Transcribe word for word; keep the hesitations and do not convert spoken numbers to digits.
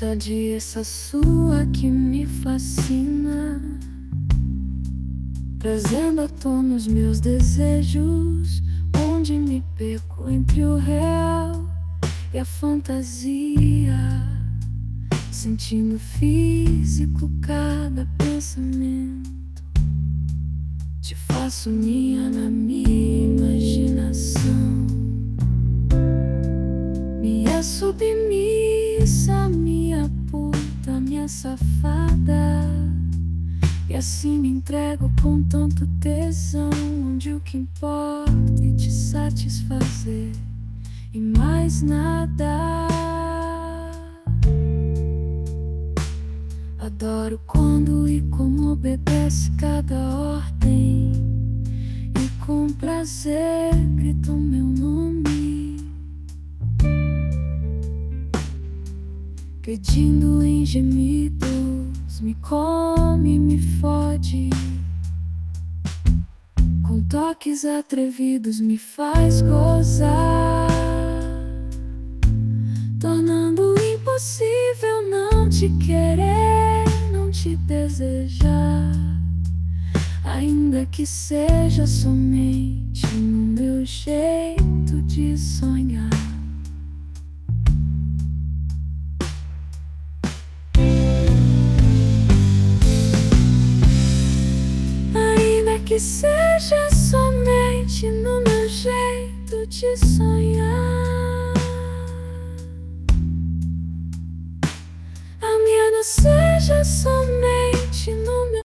Saudade sua que me fascina, trazendo à tona os meus desejos, onde me perco entre o real e a fantasia, sentindo físico cada pensamento. Te faço minha na minha imaginação, minha submissa, minha puta, minha safada. E assim me entrego com tanto tesão, onde o que importa é te satisfazer e mais nada. Adoro quando e como obedece cada ordem, e com prazer gritam meu nome, pedindo em gemidos, me come, me fode. Com toques atrevidos me faz gozar, tornando impossível não te querer, não te desejar, ainda que seja somente no meu jeito de sonhar. Ainda que seja somente no meu jeito de sonhar, a minha não seja somente no meu